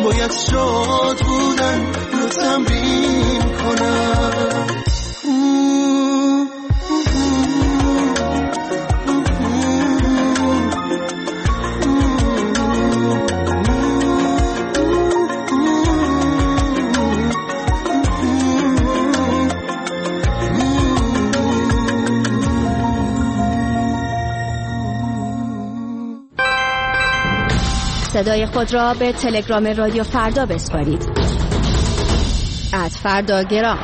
باید شاد بودن رو تمرین کنم. صدای خود را به تلگرام رادیو فردا بسپارید. @فرداگرام.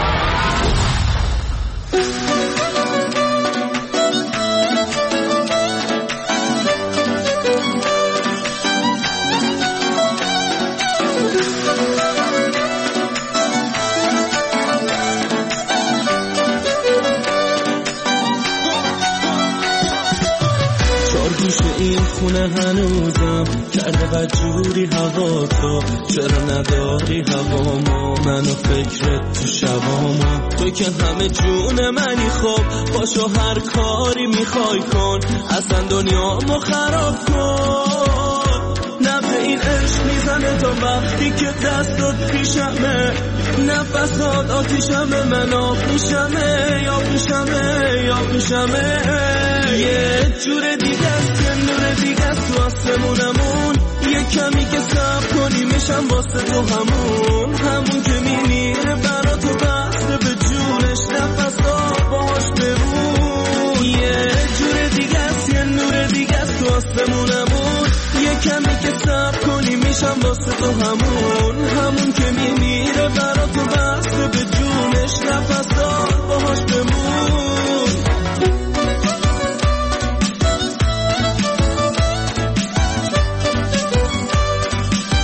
این خونه هنوزم کرده بدجوری هوا تو، چرا نداری هوامو منو فکرت تو شبامو؟ تو که همه جون منی، خب باشو هر کاری میخوای کن، اصلا دنیامو خراب کن. نبه این عشق میزنه تا وقتی که دستات پیشمه، نفسات آتیشمه، من آب میشمه یا پیشمه یا پیشمه. یه جور دیگه است، یه نور دیگه است تو آسمونمون، یه کمی که صبر کنی میشم واسه تو همون که میمیره برا تو بسته به جونش، نفسات باهاش بمون. یه جور دیگه است، یه نور دیگه است تو آسمونمون، یه کمی که صبر کنی میشم واسه تو همون که میمیره برا تو بسته به جونش، نفسات